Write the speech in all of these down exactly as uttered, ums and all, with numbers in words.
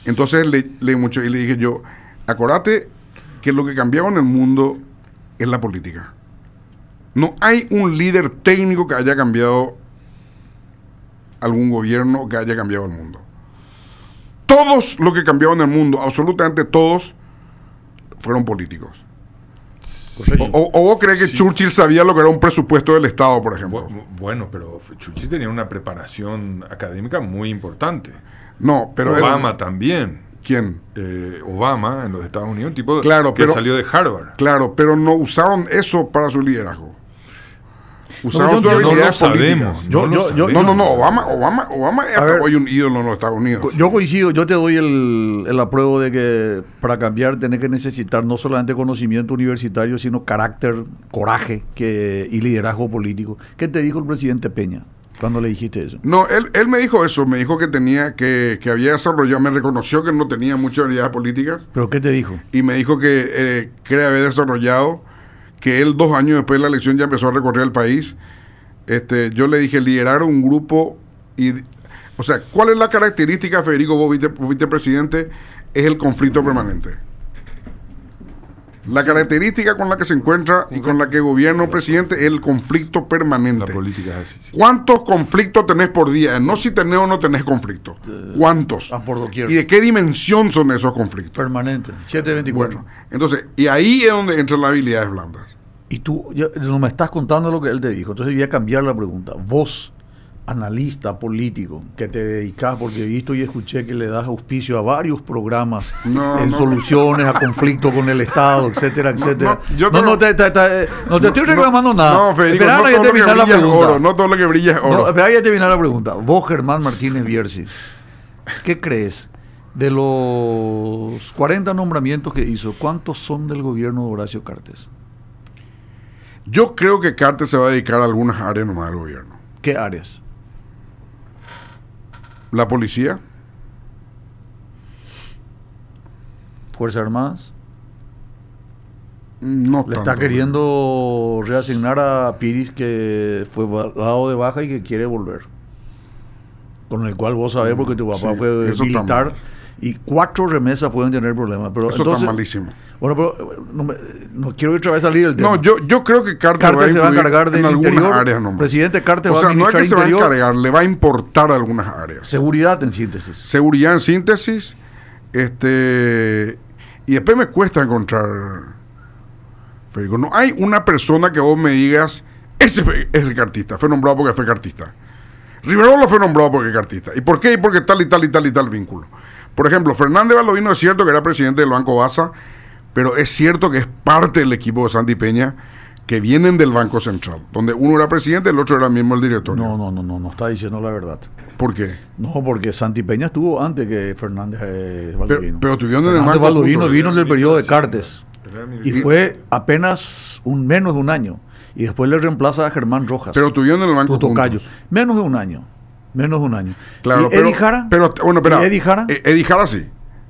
Entonces le, le, mucho, y le dije yo, acordate que lo que cambiaba en el mundo es la política. No hay un líder técnico que haya cambiado algún gobierno o que haya cambiado el mundo. Todos los que cambiaron el mundo, absolutamente todos, fueron políticos. O, o, ¿O vos crees que sí. Churchill sabía lo que era un presupuesto del Estado, por ejemplo? Bueno, pero Churchill tenía una preparación académica muy importante. No, pero Obama él, también. ¿Quién? Eh, Obama en los Estados Unidos, un tipo claro, que pero, salió de Harvard. Claro, pero no usaron eso para su liderazgo. Usaron no, sus habilidades no políticas. Yo, yo, yo, no, no, no, Obama, Obama, Obama es hasta hoy un ídolo en los Estados Unidos. Yo coincido, yo te doy el, el apruebo de que para cambiar tenés que necesitar no solamente conocimiento universitario, sino carácter, coraje que, y liderazgo político. ¿Qué te dijo el presidente Peña cuando le dijiste eso? No, él, él me dijo eso, me dijo que tenía, que, que había desarrollado, me reconoció que no tenía muchas habilidades políticas. ¿Pero qué te dijo? Y me dijo que eh, cree haber desarrollado, que él dos años después de la elección ya empezó a recorrer el país. Este, yo le dije, liderar un grupo, y, o sea, ¿cuál es la característica, Federico, vos vice, vicepresidente? Es el conflicto permanente. La característica con la que se encuentra y con la que gobierna un presidente es el conflicto permanente. La política es así. Sí. ¿Cuántos conflictos tenés por día? No si tenés o no tenés conflictos. ¿Cuántos? Ah, por doquier. ¿Y de qué dimensión son esos conflictos? Permanente, siete veinticuatro. Bueno, entonces, y ahí es donde entran las habilidades blandas. Y tú ya, no me estás contando lo que él te dijo. Entonces voy a cambiar la pregunta. Vos, analista político, que te dedicás, porque he visto y escuché que le das auspicio a varios programas no, en no, soluciones no. a conflictos con el Estado, etcétera, etcétera. No, no, no, no, te, te, te, no te estoy reclamando no, nada. No, Federico, Esperá, no todo lo que brilla es oro. No todo lo que brilla es oro. No, espera, ya terminar la pregunta. Vos, Germán Martínez Bierzi, ¿qué crees? De los cuarenta nombramientos que hizo, ¿cuántos son del gobierno de Horacio Cartes? Yo creo que Cartes se va a dedicar a algunas áreas nomás del gobierno. ¿Qué áreas? La policía. ¿Fuerzas Armadas? No Le tanto. está queriendo reasignar a Piris, que fue dado de baja y que quiere volver. Con el cual vos sabés, porque tu papá sí, fue militar. Y cuatro remesas pueden tener problemas. Pero eso entonces, está malísimo. Bueno, pero no, me, no quiero otra vez salir del tema. No, yo, yo creo que Cartes, Cartes va a se va a encargar en del algunas interior. áreas nomás. Presidente Cartes o va sea, a no es administrar que se interior. va a encargar, le va a importar algunas áreas. Seguridad en síntesis. Seguridad en síntesis. Este, y después me cuesta encontrar, Federico, no hay una persona que vos me digas, ese fue, es el cartista, fue nombrado porque fue cartista. Riverola fue nombrado porque es cartista. ¿Y por qué? Y porque tal y tal y tal y tal vínculo. Por ejemplo, Fernández Valdovíno es cierto que era presidente del Banco Baza, pero es cierto que es parte del equipo de Santi Peña, que vienen del Banco Central, donde uno era presidente y el otro era mismo el directorio. No, no, no, no, no está diciendo la verdad. ¿Por qué? No, porque Santi Peña estuvo antes que Fernández eh, Valdovíno. Pero, pero tuvieron en el Fernández Banco Valdovíno juntos. vino del periodo de Cartes. Y Y- fue apenas un menos de un año. Y después le reemplaza a Germán Rojas. Pero tuvieron en el Banco tu tocayo. juntos. Menos de un año. Menos de un año. Claro, ¿Y pero, Eddie Jara? pero bueno, espera. ¿Y Eddie Jara? Eh, Eddie Jara sí.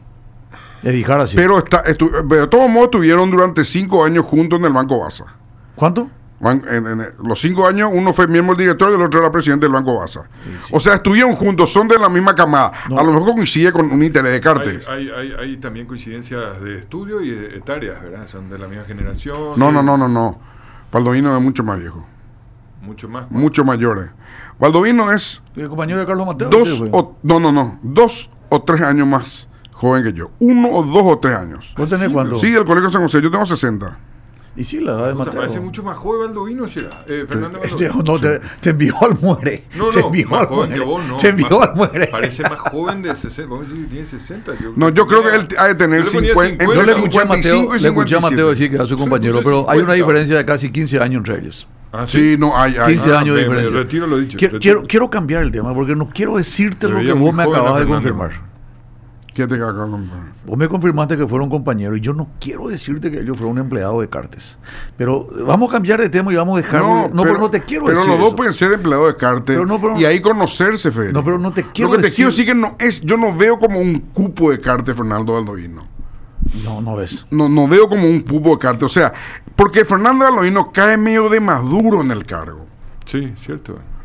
Eddie Jara sí. Pero, está, estu- pero de todos modos estuvieron durante cinco años juntos en el Banco Baza. ¿Cuánto? Ban- En, en- en los cinco años, uno fue miembro del directorio y el otro era presidente del Banco Baza. Sí. O sea, estuvieron juntos, son de la misma camada. No. A lo mejor coincide con un interés de Cartes. Hay, hay, hay, hay también coincidencias de estudio y de etarias, ¿verdad? Son de la misma generación. No, no, no, no, no. Valdovino es mucho más viejo. Mucho más. Mucho mayores. Valdovino es ¿El compañero de Carlos Mateo? dos Sí, güey. o, no, no, no, dos o tres años más joven que yo. Uno o dos o tres años. ¿Vos tenés Sí, cuánto? Sí, el colegio San José, yo tengo sesenta. Y sí, la edad de Puta, Mateo. parece mucho más joven Baldovino, será. Eh, Fernando Este, Baldovino. no, te, te envió al muere. No, te no, envió más al joven muere. que vos, no. Te envió Más- al muere. Parece más joven de sesenta. Vamos a decir que tiene sesenta. Yo, No, yo creo que él ha de tener Yo le ponía cincuenta, Yo entre le escuché a Mateo, cincuenta y cinco y le escuché a Mateo cincuenta y siete. decir que era su Yo le compañero, puse pero hay una cincuenta. diferencia de casi quince años entre ellos. Ah, Sí, no, hay, hay. quince Ah, años de me- me diferencia. retiro lo dicho, Quiero, retiro. quiero, quiero cambiar el tema porque no quiero decirte Me lo que veía vos muy me joven a acabas de Fernando. confirmar. ¿Qué te cago con- Vos me confirmaste que fueron compañeros y yo no quiero decirte que ellos fueron empleados de Cartes. Pero vamos a cambiar de tema y vamos a dejar... No, no pero, no te quiero pero decir los dos eso. pueden ser empleados de Cartes Pero no, pero- y ahí conocerse, Federico. No, pero no te quiero Lo que te decir- quiero decir que no es, yo no veo como un cupo de Cartes Fernando Baldovino. No, no ves. No, no veo como un cupo de Cartes. O sea, porque Fernando Baldovino cae medio de maduro en el cargo. Sí, cierto.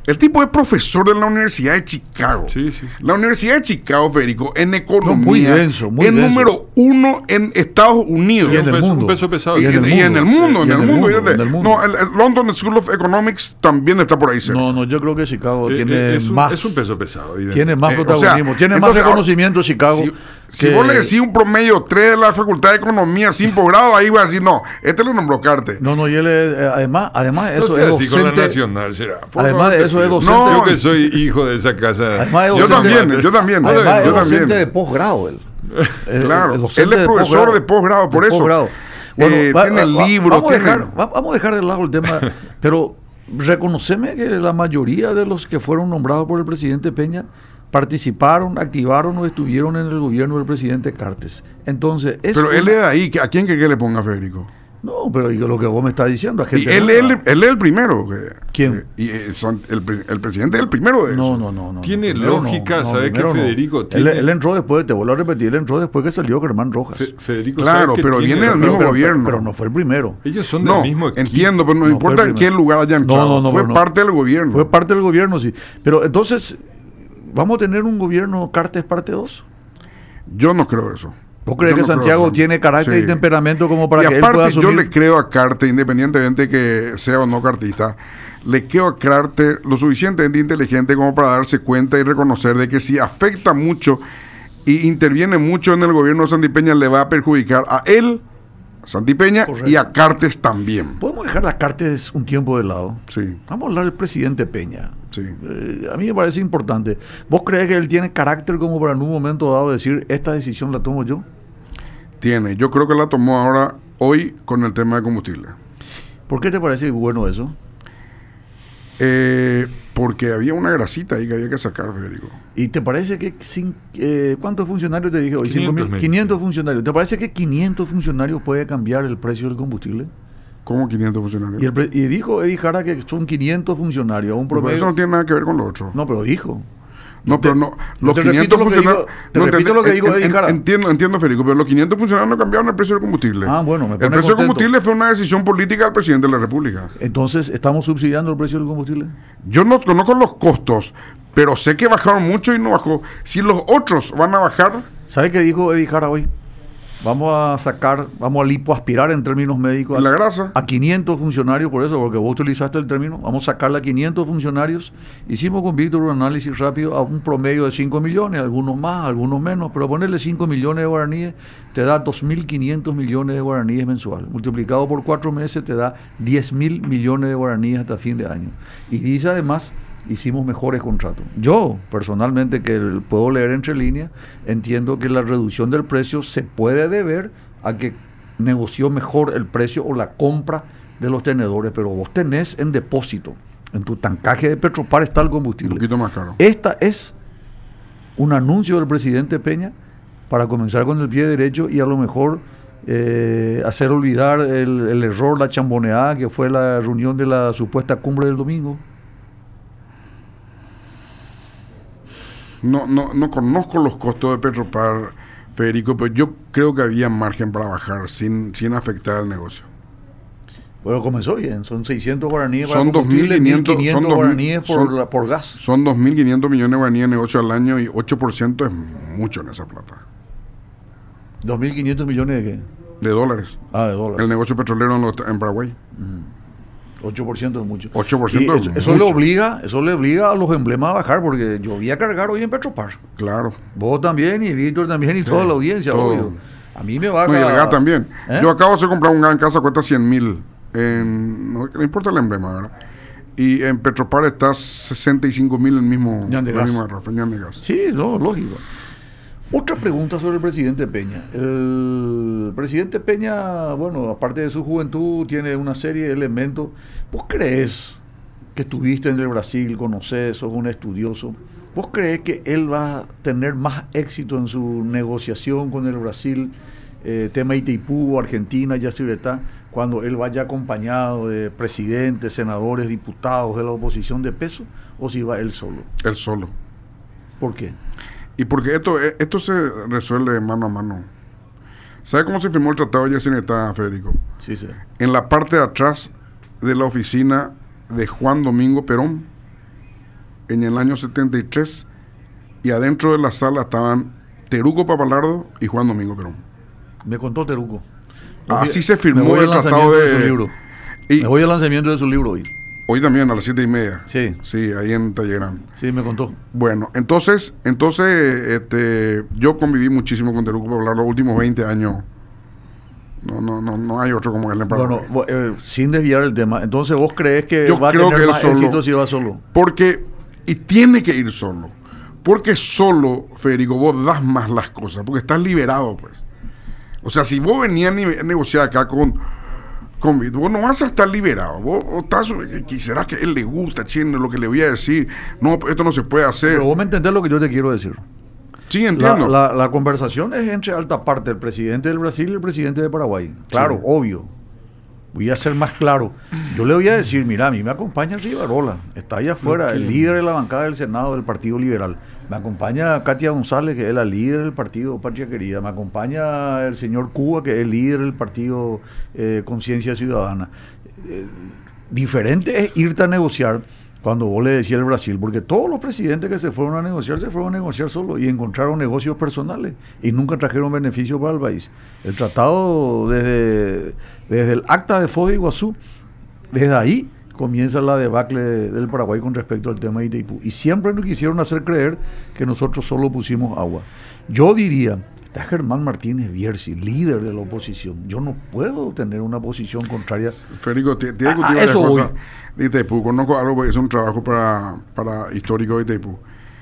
El tipo es profesor de la Universidad de Chicago. Sí, sí, sí. La Universidad de Chicago, Federico, en economía, No, muy denso, muy es denso. número uno en Estados Unidos. Y en un, el peso, mundo. un peso pesado. Y, Y en el y en el mundo, Y en el mundo. mundo, fíjate. en el mundo. No, el, el London School of Economics también está por ahí cerca. No, no, yo creo que Chicago Eh, tiene eh, es, un, más. es un peso pesado. evidente. Tiene más Eh, o protagonismo, sea, tiene entonces, más reconocimiento Chicago. Si, si que- vos le decís un promedio tres de la Facultad de Economía sin posgrado, ahí va a decir, no, este lo nombró Carte. No, no, y él es, eh, además, además No eso sea es así con la docente. Nacional, será. Por Además favor, de te eso es pido. docente. Yo que soy hijo de esa casa. Además es Yo docente- también, yo también. Además es yo docente también. de posgrado él. El- Claro, el docente él es de profesor posgrado. de posgrado, por De eso. posgrado. Eh, va- tiene va- libros, vamos, a tiene- dejar, va- vamos a dejar de lado el tema, pero reconoceme que la mayoría de los que fueron nombrados por el presidente Peña participaron, activaron o estuvieron en el gobierno del presidente Cartes. Entonces, es Pero él una- es de ahí. ¿A quién que, que le ponga Federico? No, pero yo lo que vos me estás diciendo, a Y gente él, nueva. él, él es el primero. que- ¿Quién? que- y eh, son- el, pre- el presidente es el primero de No, eso. no, no, no. Tiene primero lógica, ¿sabe primero que Federico Él, tiene- él entró después, te vuelvo a repetir, él entró después que salió Germán Rojas. Fe- Federico Claro, sabe que pero tiene viene del razón. mismo pero, gobierno. pero no fue el primero. Ellos son del No, mismo equipo. entiendo, pero no, No, importa fue en el qué primero. lugar haya No, entrado. no, no, fue no. parte del gobierno. Fue parte del gobierno, sí. Pero entonces, ¿vamos a tener un gobierno Cartes parte dos? Yo no creo eso. ¿Vos crees Yo que no creo Santiago eso. tiene carácter Sí. y temperamento como para y que él pueda aparte, yo asumir? le creo a Carte, independientemente que sea o no cartista, le creo a Carte lo suficientemente inteligente como para darse cuenta y reconocer de que si afecta mucho y interviene mucho en el gobierno de Santi Peña, le va a perjudicar a él, a Santi Peña, Correcto. y a Cartes también. Podemos dejar las Cartes un tiempo de lado. Sí, Vamos a hablar del presidente Peña. sí. Eh, a mí me parece importante. ¿Vos crees que él tiene carácter como para en un momento dado decir, esta decisión la tomo yo? Tiene. Yo creo que la tomó ahora, hoy, con el tema de combustible. ¿Por qué te parece bueno eso? Eh, porque había una grasita ahí que había que sacar, Federico. ¿Y te parece que cin- eh, cuántos funcionarios te dije hoy? quinientos, cinco mil, me quinientos funcionarios. ¿Te parece que quinientos funcionarios puede cambiar el precio del combustible? ¿Cómo quinientos funcionarios? Y, el pre- y dijo Eddie Jara que son quinientos funcionarios, un Pero promedio. eso no tiene nada que ver con lo otro. No, pero dijo. No, te- pero no. yo Los te repito quinientos lo que funcionarios. digo- te no, repito entendé- lo que digo en- de en- Jara. Entiendo, entiendo, Federico, pero los quinientos funcionarios no cambiaron el precio del combustible. Ah, bueno, me El pone precio del contento. combustible fue una decisión política del presidente de la República. Entonces, ¿estamos subsidiando el precio del combustible? Yo no conozco los costos, pero sé que bajaron mucho y no bajó. Si los otros van a bajar, ¿Sabe qué dijo Eddie Jara hoy? Vamos a sacar, vamos a lipoaspirar en términos médicos la a, grasa. a quinientos funcionarios, por eso, porque vos utilizaste el término, vamos a sacarle a quinientos funcionarios. Hicimos con Víctor un análisis rápido a un promedio de cinco millones, algunos más, algunos menos, pero ponerle cinco millones de guaraníes te da dos mil quinientos millones de guaraníes mensual. Multiplicado por cuatro meses te da diez mil millones de guaraníes hasta fin de año. Y dice además, hicimos mejores contratos. Yo, personalmente, que puedo leer entre líneas, entiendo que la reducción del precio se puede deber a que negoció mejor el precio o la compra de los tenedores, pero vos tenés en depósito, en tu tancaje de Petropar está el Un combustible. poquito más caro. Esta es un anuncio del presidente Peña para comenzar con el pie derecho y a lo mejor eh, hacer olvidar el, el error, la chamboneada que fue la reunión de la supuesta cumbre del domingo. No, no, no conozco los costos de Petropar, Federico, pero yo creo que había margen para bajar sin, sin afectar al negocio. Bueno, comenzó bien, son seiscientos guaraníes para Son combustible, dos mil quinientos son dos mil guaraníes por, son- la- por gas. Son dos mil quinientos millones de guaraníes de negocio al año y ocho por ciento es mucho en esa plata. dos mil quinientos millones de qué? De dólares. Ah, de dólares. El negocio petrolero en, los- en Paraguay. ocho por ciento es mucho. ocho por ciento Y es eso, eso mucho. le obliga, eso le obliga a los emblemas a bajar, porque yo vi a cargar hoy en Petropar. Claro. Vos también, y Víctor también, y toda la audiencia, todo. obvio. A mí me baja. No, y el gas también. ¿Eh? Yo acabo de comprar un gas en casa, cuesta cien mil. En, no, no importa el emblema, ¿verdad? Y en Petropar está sesenta y cinco mil el mismo, Ñan de la gas. misma garrafa, ñan de gas. Sí, no, lógico. Otra pregunta sobre el presidente Peña. El presidente Peña, bueno, aparte de su juventud, tiene una serie de elementos. ¿Vos crees que estuviste en el Brasil, conocés, sos un estudioso? ¿Vos crees que él va a tener más éxito en su negociación con el Brasil, eh, tema Itaipú, Argentina, Yacyretá, cuando él vaya acompañado de presidentes, senadores, diputados de la oposición de peso, o si va él solo? Él solo. ¿Por qué? Y porque esto, eh, esto se resuelve mano a mano. ¿Sabe cómo se firmó el tratado de Yacyretá, Federico? Sí, sí. En la parte de atrás de la oficina de Juan Domingo Perón. en el año setenta y tres y adentro de la sala estaban Teruco Papalardo y Juan Domingo Perón. Me contó Teruco. Así se firmó el tratado de... de su libro. Y me voy al lanzamiento de su libro hoy. Hoy también a las siete y media. Sí. Sí, ahí en Tallerán. Sí, me contó. Bueno, entonces, entonces este, yo conviví muchísimo con Teruco Papalardo los últimos veinte años. No, no, no, no hay otro como él en Paraguay. Bueno, eh, sin desviar el tema, entonces vos crees que Yo va a creo tener que él más solo. éxito si va solo. Porque, y tiene que ir solo. Porque solo, Federico, vos das más las cosas, porque estás liberado, pues. O sea, si vos venías a negociar acá con, con vos no vas a estar liberado. Vos, vos estás, quisieras que a él le gusta, chino, lo que le voy a decir. No, esto no se puede hacer. Pero vos me entendés lo que yo te quiero decir. Sí, entiendo. La, la, la conversación es entre alta parte el presidente del Brasil y el presidente de Paraguay. Claro, sí. Obvio. Voy a ser más claro. Yo le voy a decir, mira, a mí me acompaña Rivarola, está allá afuera, okay. El líder de la bancada del Senado del Partido Liberal. Me acompaña Katia González, que es la líder del Partido Patria Querida. Me acompaña el señor Cuba, que es el líder del Partido eh, Conciencia Ciudadana. Eh, diferente es irte a negociar cuando vos le decías al Brasil, porque todos los presidentes que se fueron a negociar, se fueron a negociar solos y encontraron negocios personales y nunca trajeron beneficio para el país. El tratado, desde, desde el acta de Foz de Iguazú, desde ahí comienza la debacle del Paraguay con respecto al tema de Itaipú. Y siempre nos quisieron hacer creer que nosotros solo pusimos agua. Yo diría, está Germán Martínez Bierzi, líder de la oposición. Yo no puedo tener una posición contraria. Federico, te, te he discutido varias cosas de Itaipú. Conozco algo que es un trabajo para, para histórico de Itaipú.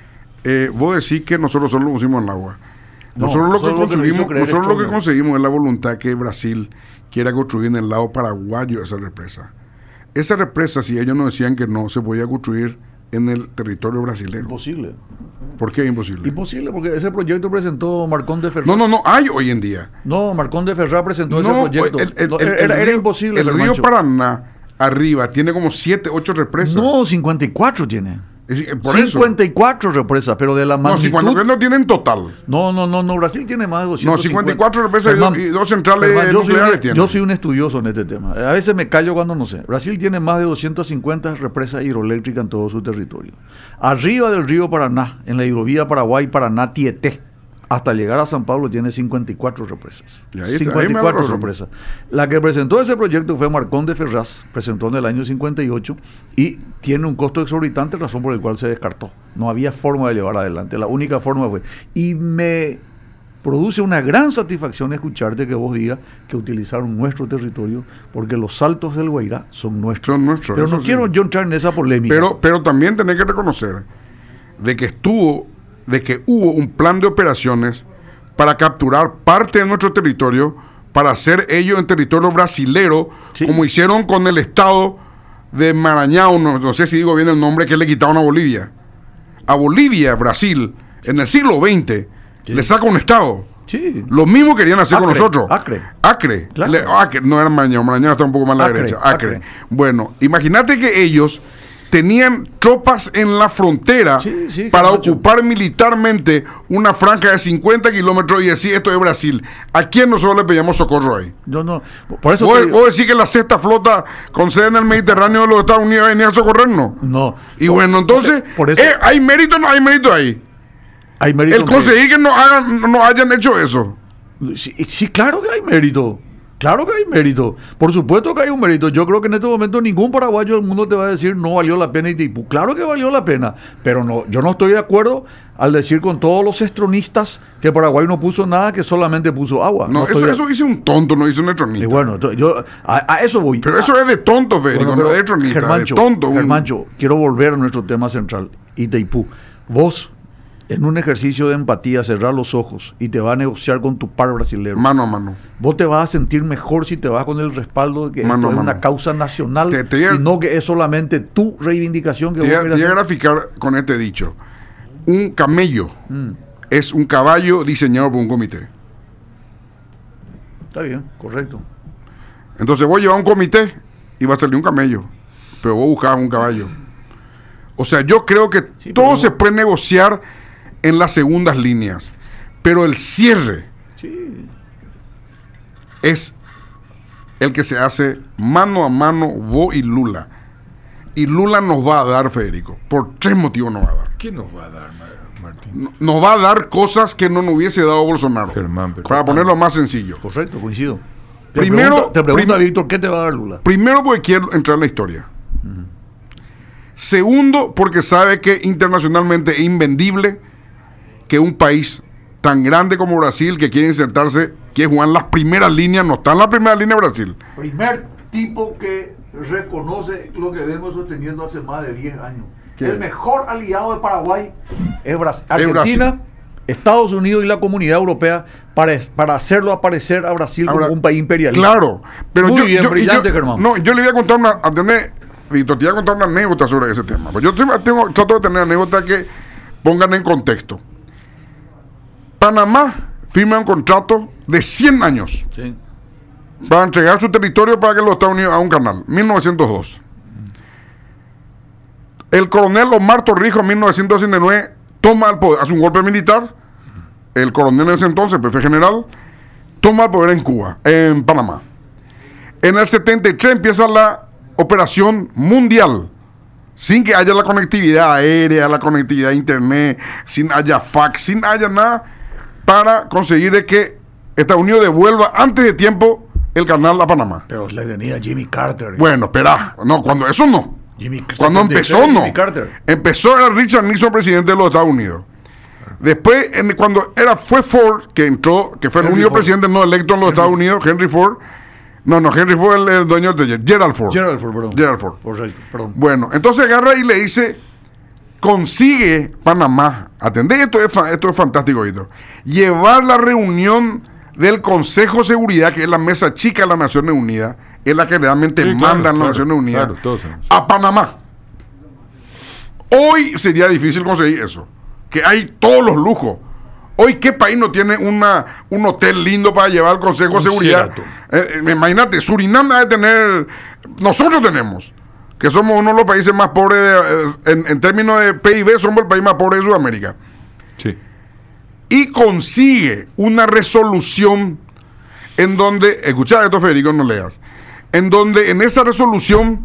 Eh, vos decís que nosotros solo pusimos el agua. No, nosotros lo que lo conseguimos, que nosotros lo que conseguimos es la voluntad que Brasil quiera construir en el lado paraguayo esa represa. Esa represa, si ellos nos decían que no, se podía construir en el territorio brasileño. Imposible. ¿Por qué imposible? Imposible, porque ese proyecto presentó Marcón de Ferraz. No, no, no, hay hoy en día. No, Marcón de Ferraz presentó no, ese proyecto. El, el, no, el, era, el era río, imposible. El río Paraná, arriba, tiene como siete, ocho represas. No, cincuenta y cuatro tiene. Es, por cincuenta y cuatro eso. represas, pero de la magnitud... No, cincuenta y cuatro no tienen total. No, no, no, no, Brasil tiene más de doscientos cincuenta. No, cincuenta y cuatro represas Germán, y, dos, y dos centrales Germán, nucleares tienen. Yo soy un estudioso en este tema. A veces me callo cuando no sé. Brasil tiene más de doscientas cincuenta represas hidroeléctricas en todo su territorio. Arriba del río Paraná, en la hidrovía Paraguay-Paraná-Tieté, hasta llegar a San Pablo tiene cincuenta y cuatro represas. Y ahí, cincuenta y cuatro represas. La que presentó ese proyecto fue Marcón de Ferraz, presentó en el año cincuenta y ocho y tiene un costo exorbitante, razón por el cual se descartó. No había forma de llevar adelante, la única forma fue. Y me produce una gran satisfacción escucharte que vos digas que utilizaron nuestro territorio, porque los saltos del Guairá son nuestros. Son nuestros. Pero no sí. quiero yo entrar en esa polémica. Pero, pero también tenés que reconocer de que estuvo de que hubo un plan de operaciones para capturar parte de nuestro territorio, para hacer ello en territorio brasilero, sí. Como hicieron con el estado de Maranhão, no, no sé si digo bien el nombre, que le quitaron a Bolivia. A Bolivia, Brasil, en el siglo veinte, sí. Le saca un estado. Sí. Lo mismo querían hacer Acre, con nosotros. Acre. Acre. Claro. Le, Acre. No era Maranhão, Maranhão está un poco más a la Acre, derecha. Acre. Acre. Bueno, imagínate que ellos tenían tropas en la frontera sí, sí, para Camacho. ocupar militarmente una franja de cincuenta kilómetros y decir esto es Brasil. ¿A quién nosotros le pedíamos socorro ahí? Yo no, por eso ¿Vos, te... vos decís que la sexta flota con sede en el Mediterráneo de los Estados Unidos venía a socorrernos? No. Y por, bueno, entonces, por eso, eh, ¿hay mérito o no hay mérito ahí? Hay mérito. El conseguir que no, hagan, no hayan hecho eso. Sí, sí, claro que hay mérito. Claro que hay mérito, por supuesto que hay un mérito. Yo creo que en este momento ningún paraguayo del mundo te va a decir no valió la pena Itaipú. Claro que valió la pena, pero no, yo no estoy de acuerdo al decir con todos los estronistas que Paraguay no puso nada, que solamente puso agua. No, no eso, de... eso dice un tonto, no dice un estronista. Y bueno, yo a, a eso voy. Pero eso a... es de tonto, Federico, bueno, no es de estronista, Germancho, de tonto. Germancho, quiero volver a nuestro tema central, Itaipú. Vos, en un ejercicio de empatía, cerrar los ojos y te va a negociar con tu par brasileño. Mano a mano. Vos te vas a sentir mejor si te vas con el respaldo de que mano, esto es mano. una causa nacional te, te a, y no que es solamente tu reivindicación que te vos a, Te voy a graficar con este dicho. Un camello mm. es un caballo diseñado por un comité. Está bien, correcto. Entonces vos llevas un comité y va a salir un camello, pero vos buscabas un caballo. O sea, yo creo que sí, todo se puede negociar en las segundas líneas, pero el cierre sí. es el que se hace mano a mano vos y Lula. Y Lula nos va a dar, Federico. Por tres motivos nos va a dar. ¿Qué nos va a dar, Martín? No- Nos va a dar cosas que no nos hubiese dado Bolsonaro. Germán, pero- Para ponerlo más sencillo. Correcto, coincido. Te Primero- pregunta, te pregunta prim- Víctor, ¿qué te va a dar Lula? Primero, porque quiere entrar en la historia. Segundo, porque sabe que internacionalmente es invendible que un país tan grande como Brasil, que quiere insertarse, quiere jugar en las primeras líneas, no está en la primera línea Brasil. Primer tipo que reconoce lo que vengo sosteniendo hace más de diez años. ¿Qué? El mejor aliado de Paraguay es Brasil. Es Argentina, Brasil. Estados Unidos y la comunidad europea para, para hacerlo aparecer a Brasil Ahora, como un país imperialista. Claro, pero Muy yo, bien, yo- brillante, yo- Germán. no, yo le voy a contar una, a tener, Víctor, te voy a contar una anécdota sobre ese tema. Pues yo tengo, tengo- trato de tener anécdotas que pongan en contexto. Panamá firma un contrato de cien años Sí. para entregar su territorio para que los Estados Unidos hagan un canal, mil novecientos dos. El coronel Omar Torrijos, en mil novecientos sesenta y nueve, toma el poder, hace un golpe militar. El coronel en ese entonces, jefe general, toma el poder en Cuba, en Panamá. En el setenta y tres empieza la operación mundial, sin que haya la conectividad aérea, la conectividad a internet, sin haya fax, sin haya nada, para conseguir de que Estados Unidos devuelva antes de tiempo el canal a Panamá. Pero le tenía Jimmy Carter. Bueno, espera, no, cuando eso no. Jimmy, Cuando setenta y tres, empezó, no. Jimmy Carter. Empezó era Richard Nixon, presidente de los Estados Unidos. Después, en- cuando era fue Ford, que entró, que fue el Henry único Ford. presidente no electo en los Estados Unidos, Henry Ford. No, no, Henry Ford el, el dueño del taller, Gerald Ford. Gerald Ford, perdón. Gerald Ford. Correcto, perdón. Bueno, entonces agarra y le dice, consigue Panamá, atendé, esto es, fa- esto es fantástico, Víctor, llevar la reunión del Consejo de Seguridad, que es la mesa chica de las Naciones Unidas, es la que realmente Sí, claro, manda en las claro, Naciones Unidas, claro, todos sabemos. a Panamá. Hoy sería difícil conseguir eso, que hay todos los lujos. Hoy, ¿qué país no tiene una, un hotel lindo para llevar al Consejo de Un Seguridad? Sheraton. Eh, eh, imagínate, Surinam ha de tener, nosotros tenemos, que somos uno de los países más pobres, de, eh, en, en términos de P I B, somos el país más pobre de Sudamérica. Sí. Y consigue una resolución en donde, escucha esto, Federico, no leas, en donde en esa resolución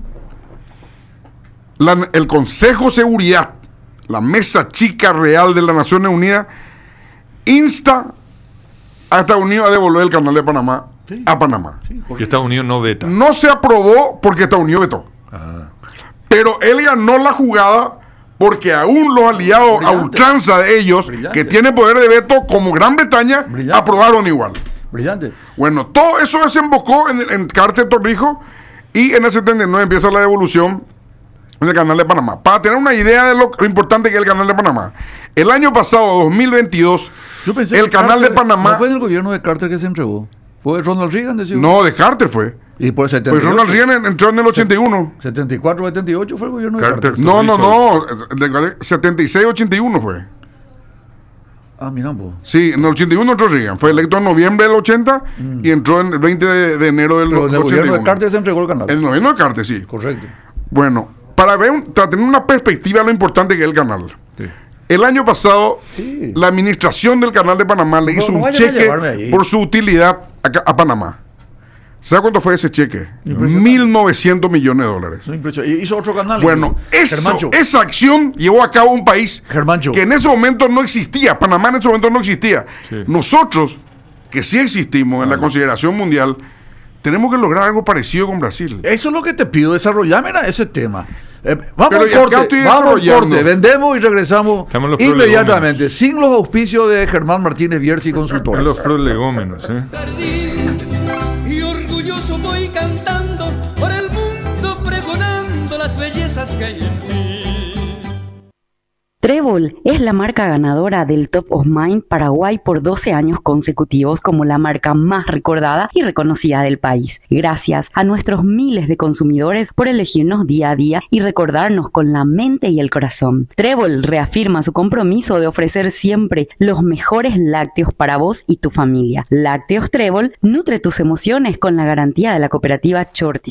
la- el Consejo de Seguridad, la mesa chica real de las Naciones Unidas, insta a Estados Unidos a devolver el canal de Panamá Sí. a Panamá. Sí, Que correcto. Estados Unidos no veta. No se aprobó porque Estados Unidos vetó, Ah. pero él ganó la jugada porque aún los aliados a Brillante. ultranza de ellos, Brillante. que tienen poder de veto como Gran Bretaña, Brillante. aprobaron igual. Brillante. Bueno, todo eso desembocó en, en Carter Torrijos y en el setenta y nueve empieza la devolución en el canal de Panamá. Para tener una idea de lo, lo importante que es el canal de Panamá. El año pasado, dos mil veintidós, Yo pensé el que canal Carter- de Panamá... ¿No fue en el gobierno de Carter que se entregó? ¿Fue Ronald Reagan? Decía? No, de Carter fue. Y por el setenta y Pues ocho. Ronald Reagan entró en el ochenta y uno. setenta y cuatro, setenta y ocho fue el gobierno de Carter. Carter. No, no, no. de- setenta y seis, ochenta y uno fue. Ah, mira, vos. Sí, en el ochenta y uno entró Reagan. Fue electo en noviembre del ochenta y entró en el veinte de, de enero del Pero en el ochenta y gobierno de uno. Carter se entregó el canal. En el gobierno de Carter, sí. Correcto. Bueno, para, ver un- para tener una perspectiva de lo importante que es el canal. Sí. El año pasado, Sí. la administración del canal de Panamá le No, hizo no un vayan a cheque llevarme ahí. por su utilidad a, a Panamá. ¿Sabe cuánto fue ese cheque? Impresionante. mil novecientos millones de dólares. Eso es impresionante. Y hizo otro canal. Bueno, incluso. eso, Germancho. esa acción llevó a cabo un país Germancho. que en ese momento no existía. Panamá en ese momento no existía. Sí. Nosotros, que sí existimos en la consideración mundial, tenemos que lograr algo parecido con Brasil. Eso es lo que te pido, desarrollame ese tema. Eh, vamos Pero al ya acá corte, estoy vamos al desarrollando. corte, vendemos y regresamos Estamos en los inmediatamente, sin los auspicios de Germán Martínez Bierzi Consultores. Los prolegómenos, ¿eh? Perdí y orgulloso voy cantando por el mundo pregonando las bellezas que hay en ti. Trébol es la marca ganadora del Top of Mind Paraguay por doce años consecutivos como la marca más recordada y reconocida del país. Gracias a nuestros miles de consumidores por elegirnos día a día y recordarnos con la mente y el corazón. Trébol reafirma su compromiso de ofrecer siempre los mejores lácteos para vos y tu familia. Lácteos Trébol nutre tus emociones con la garantía de la cooperativa Chortizer.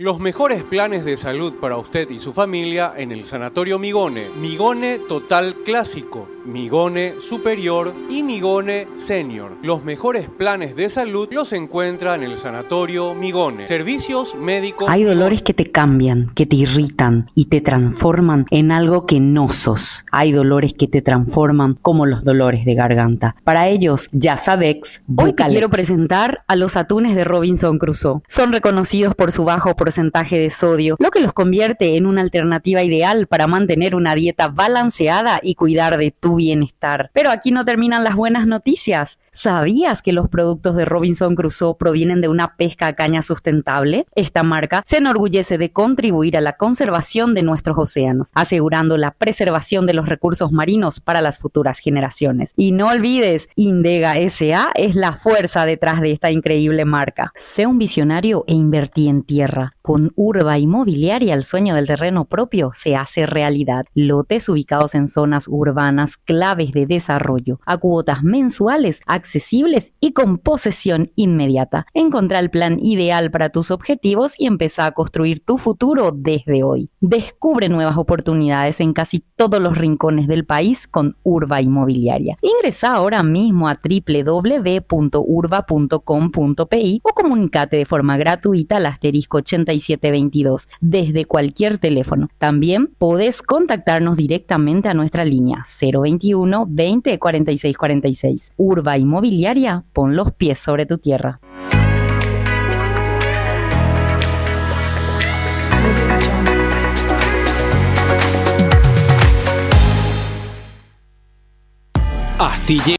Los mejores planes de salud para usted y su familia en el Sanatorio Migone. Migone Total Clásico, Migone Superior y Migone Senior. Los mejores planes de salud los encuentra en el Sanatorio Migone. Servicios médicos. Hay dolores que te cambian, que te irritan y te transforman en algo que no sos. Hay dolores que te transforman como los dolores de garganta. Para ellos, Yasabex. Hoy te quiero presentar a los atunes de Robinson Crusoe. Son reconocidos por su bajo porcentaje de sodio, lo que los convierte en una alternativa ideal para mantener una dieta balanceada y cuidar de tu bienestar. Pero aquí no terminan las buenas noticias. ¿Sabías que los productos de Robinson Crusoe provienen de una pesca a caña sustentable? Esta marca se enorgullece de contribuir a la conservación de nuestros océanos, asegurando la preservación de los recursos marinos para las futuras generaciones. Y no olvides, Indega S A es la fuerza detrás de esta increíble marca. Sé un visionario e invertí en tierra. Con Urba Inmobiliaria, el sueño del terreno propio se hace realidad. Lotes ubicados en zonas urbanas claves de desarrollo, a cuotas mensuales, accesibles y con posesión inmediata. Encontrá el plan ideal para tus objetivos y empezá a construir tu futuro desde hoy. Descubre nuevas oportunidades en casi todos los rincones del país con Urba Inmobiliaria. Ingresá ahora mismo a doble u doble u doble u punto urba punto com punto pe o comunicate de forma gratuita al asterisco ochenta y siete veintidós desde cualquier teléfono. También podés contactarnos directamente a nuestra línea cero veintiuno veinte cuarenta y seis cuarenta y seis. Urba Inmobiliaria, pon los pies sobre tu tierra. Astillero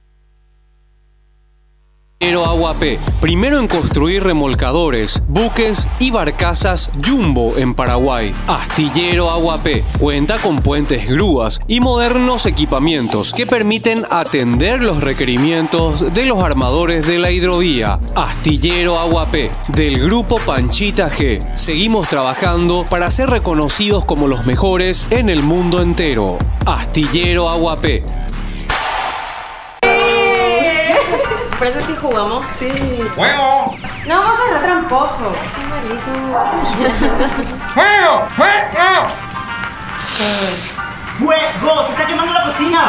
Aguapé, primero en construir remolcadores, buques y barcazas Jumbo en Paraguay. Astillero Aguapé cuenta con puentes grúas y modernos equipamientos que permiten atender los requerimientos de los armadores de la hidrovía. Astillero Aguapé, del grupo Panchita G. Seguimos trabajando para ser reconocidos como los mejores en el mundo entero. Astillero Aguapé. ¿Parece si jugamos? Sí. ¡Juego! No, vamos a ser tramposos. Sí, malísimo. ¡Juego! ¡Juego! ¡Fuego! ¡Se está quemando la cocina!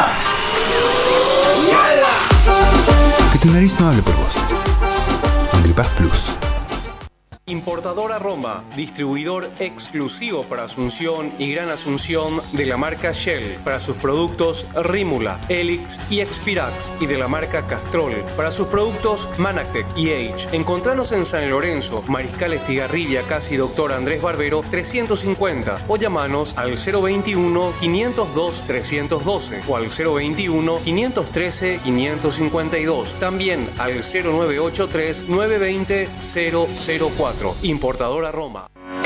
Que tu nariz no hable por vos. Agripaz Plus. Importadora Roma, distribuidor exclusivo para Asunción y Gran Asunción de la marca Shell, para sus productos Rímula, Helix y Expirax, y de la marca Castrol, para sus productos Manactec y Age. Encontranos en San Lorenzo, Mariscal Estigarribia, casi Doctor Andrés Barbero, trescientos cincuenta, o llamanos al cero veintiuno, quinientos dos, trescientos doce o al cero veintiuno, quinientos trece, quinientos cincuenta y dos. También al cero nueve ocho tres, nueve veinte, cero cero cuatro. Importadora Roma.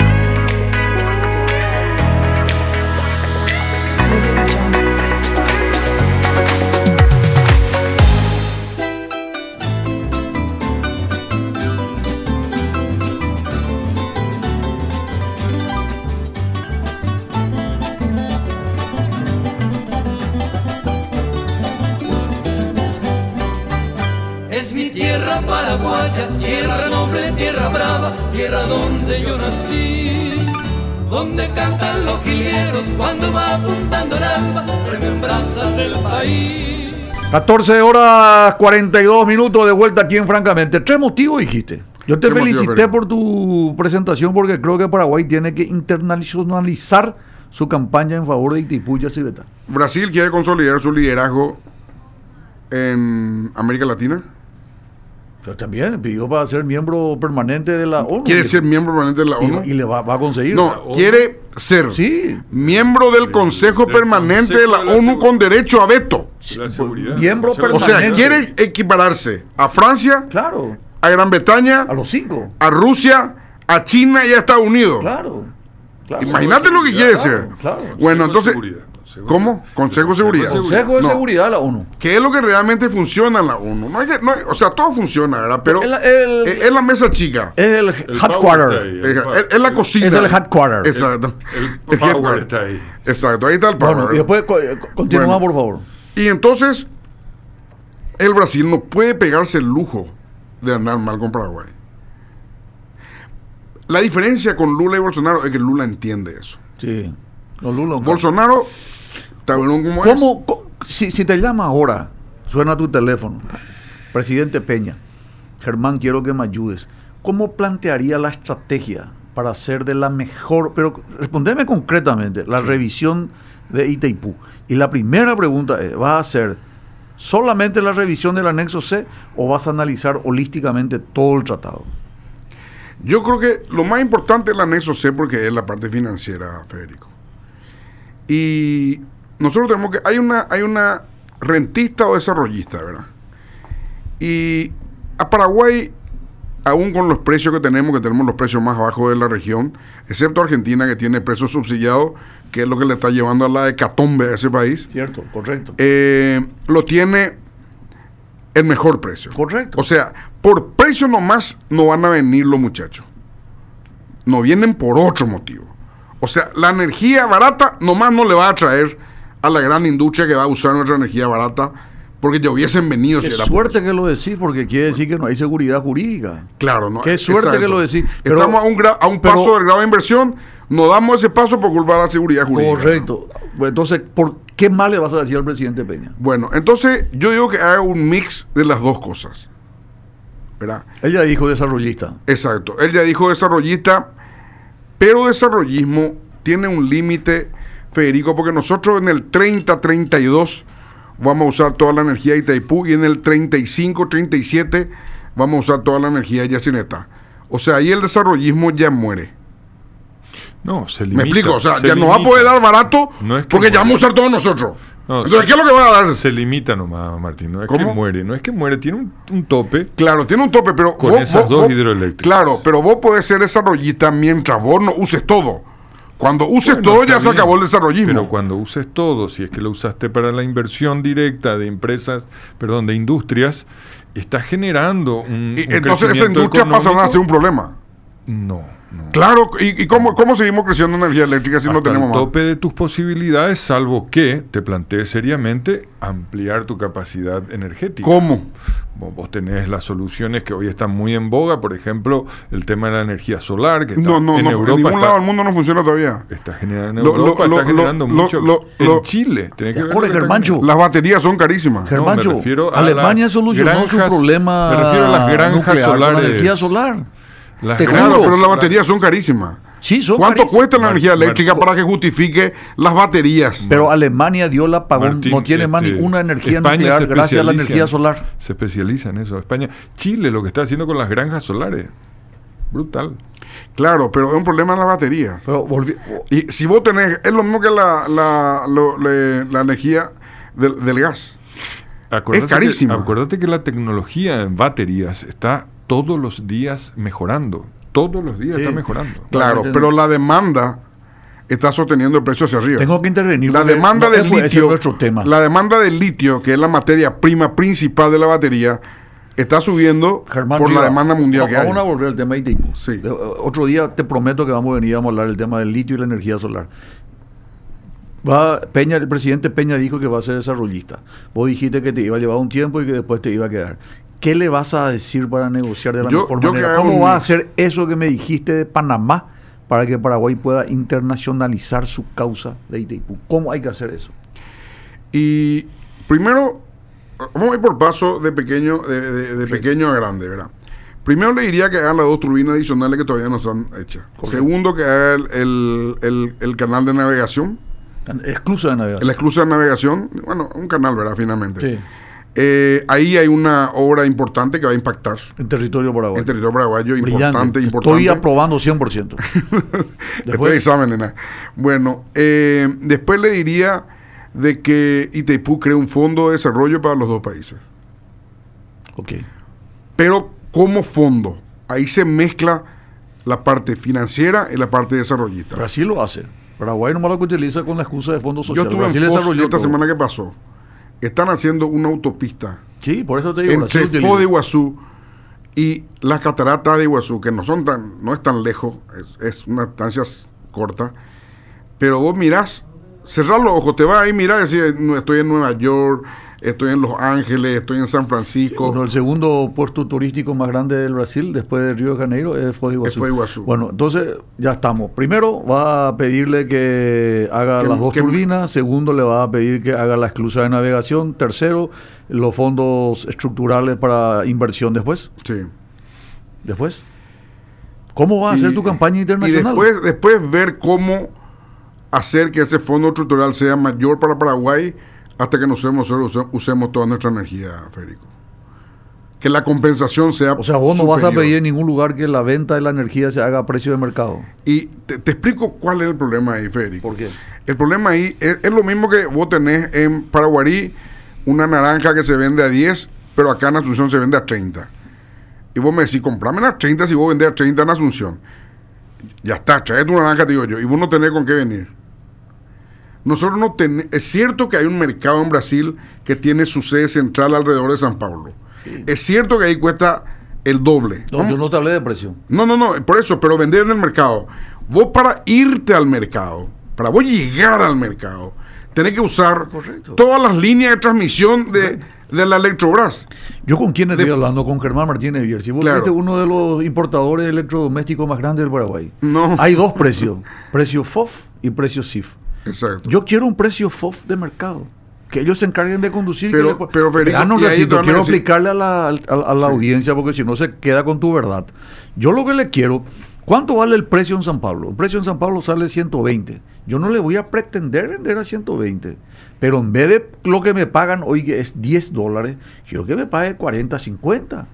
Es mi tierra paraguaya, tierra noble, tierra brava, tierra donde yo nací, donde cantan los jilgueros cuando va apuntando el alba, remembranzas del país. catorce horas cuarenta y dos minutos de vuelta aquí en Francamente. Tres motivos dijiste. Yo te felicité por tu presentación porque creo que Paraguay tiene que internacionalizar su campaña en favor de Itaipuya Ciudad. Brasil quiere consolidar su liderazgo en América Latina. Pero también pidió para ser miembro permanente de la ONU. Quiere ser miembro permanente de la ONU. Y, y le va, va a conseguir. No, quiere ser sí. miembro del Consejo del Permanente de la, de la ONU con derecho a veto. La seguridad. Miembro permanente. O sea, quiere equipararse a Francia, claro, a Gran Bretaña, a los cinco, a Rusia, a China y a Estados Unidos. Claro. claro. Imagínate lo que quiere claro, ser. Claro. Bueno, entonces... ¿Cómo? Consejo de Seguridad. Consejo de no. Seguridad de la ONU. ¿Qué es lo que realmente funciona en la ONU? No hay que, no hay, o sea, todo funciona, ¿verdad? Pero el, el, es, es la mesa chica. Es el, el headquarter. Es, es, es la cocina. Es el headquarter. Exacto. El, el, el power headquarter. está ahí. Exacto, ahí está el power. Bueno, y después continúa, bueno, por favor. Y entonces, el Brasil no puede pegarse el lujo de andar mal con Paraguay. la diferencia con Lula y Bolsonaro es que Lula entiende eso. Sí. Los Lula, Bolsonaro, ¿está bueno como ¿Cómo, es? ¿Cómo, si, si te llama ahora, suena tu teléfono, presidente Peña, Germán, quiero que me ayudes, ¿cómo plantearía la estrategia para hacer de la mejor, pero respondeme concretamente, la revisión de Itaipú? Y la primera pregunta es, ¿vas a hacer solamente la revisión del anexo C o vas a analizar holísticamente todo el tratado? Yo creo que lo más importante es el anexo C porque es la parte financiera, Federico. Y nosotros tenemos que, hay una, hay una rentista o desarrollista, ¿verdad? Y a Paraguay, aún con los precios que tenemos, que tenemos los precios más bajos de la región, excepto Argentina, que tiene precios subsidiados, que es lo que le está llevando a la hecatombe a ese país. Cierto, correcto. Eh, lo tiene el mejor precio. Correcto. O sea, por precio nomás no van a venir los muchachos. No vienen por otro motivo. O sea, la energía barata nomás no le va a atraer a la gran industria que va a usar nuestra energía barata, porque ya hubiesen venido. Qué si era suerte que lo decís, porque quiere decir que no hay seguridad jurídica. Claro, no. Qué suerte exacto. que lo decís. Pero, Estamos a un, gra- a un pero, paso del grado de inversión, no damos ese paso por culpa de la seguridad jurídica. Correcto. ¿No? Entonces, ¿por qué más le vas a decir al presidente Peña? Bueno, entonces yo digo que haga un mix de las dos cosas, ¿verdad? Él ya dijo desarrollista. Exacto, él ya dijo desarrollista, pero desarrollismo tiene un límite, Federico, porque nosotros en el treinta treinta y dos vamos a usar toda la energía de Itaipú y en el treinta y cinco treinta y siete vamos a usar toda la energía de Yacineta. O sea, ahí el desarrollismo ya muere. No, se limita. ¿Me explico? O sea, se ya limita. nos va a poder dar barato no es que porque muere. ya vamos a usar todos nosotros. No, Entonces, se, ¿qué es lo que va a dar? Se limita nomás, Martín. No es ¿Cómo? que muere, no es que muere, tiene un, un tope. Claro, tiene un tope, pero con vos, esas vos, dos vos, hidroeléctricas. Claro, pero vos podés ser desarrollista mientras vos no uses todo. Cuando uses Bueno, todo ya está se bien, acabó el desarrollismo. Pero cuando uses todo, si es que lo usaste para la inversión directa de empresas, perdón, de industrias, está generando un, y un entonces esa crecimiento industria económico. pasará a ser un problema. No, no. Claro, ¿y, y cómo, cómo seguimos creciendo en energía eléctrica si Hasta no tenemos el más? tope de tus posibilidades, salvo que te plantees seriamente ampliar tu capacidad energética. ¿Cómo? Vos, vos tenés las soluciones que hoy están muy en boga, por ejemplo, el tema de la energía solar, que está No, no, en no, Europa en ningún está, lado del mundo no funciona todavía. está generando en Lo- Europa, lo- está lo- generando lo- mucho. lo- en lo- Chile, tenés que ¿Te ver acuerdas, lo que está Germancho? generando. Las baterías son carísimas. No, me Germancho, refiero a Alemania las solucionó su granjas- problema me refiero a las granjas nuclear con la solares. energía solar. Las Te granjas- Claro, pero las la- baterías son carísimas. Sí, son ¿Cuánto carísimas. cuesta la Mar- energía eléctrica Mar- para que justifique las baterías? Pero Alemania dio la apagón, Martín, no tiene más este, ninguna energía España nuclear se gracias a la especializa energía en- solar. Se especializa en eso. España, Chile lo que está haciendo con las granjas solares, brutal. Claro, pero es un problema en las baterías. Pero volvi- Y si vos tenés, es lo mismo que la, la, lo- le- la energía del, del gas. Acuérdate carísima. Que, acuérdate que la tecnología en baterías está todos los días mejorando. Todos los días Sí. está mejorando. Claro, entiendo. pero la demanda está sosteniendo el precio hacia arriba. Tengo que intervenir. La porque demanda no, del ese es litio, nuestro tema. la demanda del litio, que es la materia prima principal de la batería, está subiendo Germán, por mira, la demanda mundial va- que hay. Vamos a volver al tema de Itaipú. Sí. Eh, Otro día te prometo que vamos a venir y vamos a hablar del tema del litio y la energía solar. Va, Peña, el presidente Peña dijo que va a ser desarrollista. Vos dijiste que te iba a llevar un tiempo y que después te iba a quedar. ¿Qué le vas a decir para negociar de la Yo- mejor yo manera? que hago ¿Cómo un- va a hacer eso que me dijiste de Panamá para que Paraguay pueda internacionalizar su causa de Itaipú? ¿Cómo hay que hacer eso? Y primero, vamos a ir por paso de pequeño, de, de- de pequeño a grande, ¿verdad? Primero le diría que hagan las dos turbinas adicionales que todavía no están hechas. Correcto. Segundo, que haga el, el- el- el canal de navegación, Exclusa de navegación. el exclusa de navegación, bueno, un canal, ¿verdad? Finalmente. Sí, Eh, ahí hay una obra importante que va a impactar en territorio paraguayo. en territorio paraguayo, Brillante. importante, Estoy importante. aprobando cien por ciento. Estoy de examen, nena. Bueno, eh, después le diría de que Itaipú cree un fondo de desarrollo para los dos países. Ok. Pero como fondo, ahí se mezcla la parte financiera y la parte desarrollista. Brasil lo hace. Paraguay nomás lo que utiliza con la excusa de fondos Yo sociales. estuve Brasil en Foz desarrolló esta todo. semana que pasó. Están haciendo una autopista Sí, por eso te digo. entre Brasil utiliza. Foz de Iguazú y las cataratas de Iguazú, que no son tan, no es tan lejos, es, es una distancia corta, pero vos mirás, cerrás los ojos, te vas ahí, mirás y decís, "No, estoy en Nueva York, estoy en Los Ángeles, estoy en San Francisco. Bueno, el segundo puerto turístico más grande del Brasil, después de Río de Janeiro, es Foz de Iguazú. Es Foz de Iguazú. Bueno, entonces ya estamos. Primero va a pedirle que haga Que- las dos que- turbinas. Segundo, le va a pedir que haga la esclusa de navegación. Tercero, los fondos estructurales para inversión después. Sí. Después. ¿Cómo va a hacer Y- tu campaña Y internacional? después, después ver cómo hacer que ese fondo estructural sea mayor para Paraguay hasta que nosotros use- usemos toda nuestra energía, Federico. Que la compensación sea O sea, vos no vas a superior. pedir en ningún lugar que la venta de la energía se haga a precio de mercado. Y te, te explico cuál es el problema ahí, Federico. ¿Por qué? El problema ahí es, es lo mismo que vos tenés en Paraguarí una naranja que se vende a diez, pero acá en Asunción se vende a treinta. Y vos me decís, comprame a treinta si vos vendés a treinta en Asunción. Ya está, trae tu naranja, te digo yo, y vos no tenés con qué venir. Nosotros no tenemos... Es cierto que hay un mercado en Brasil que tiene su sede central alrededor de San Pablo. Sí. Es cierto que ahí cuesta el doble. No, ¿no? yo no te hablé de precio. No, no, no, por eso, pero vender en el mercado. Vos para irte al mercado, para vos llegar al mercado, tenés que usar Correcto. todas las líneas de transmisión de, de la Electrobras. Yo con quién estoy De- hablando, con Germán Martínez Bierzi. Vos Claro. fuiste uno de los importadores electrodomésticos más grandes del Paraguay. No. Hay dos precios, precio F O F y precio S I F. Exacto. Yo quiero un precio F O F de mercado. Que ellos se encarguen de conducir. y Pero- que le- pero, Federico, Esperanos un y ahí ratito, te van a quiero decir- explicarle a la, a, a la Sí. audiencia porque si no se queda con tu verdad. Yo lo que le quiero, ¿cuánto vale el precio en San Pablo? El precio en San Pablo sale ciento veinte. Yo no le voy a pretender vender a ciento veinte. Pero en vez de lo que me pagan hoy, que es diez dólares, quiero que me pague cuarenta, cincuenta.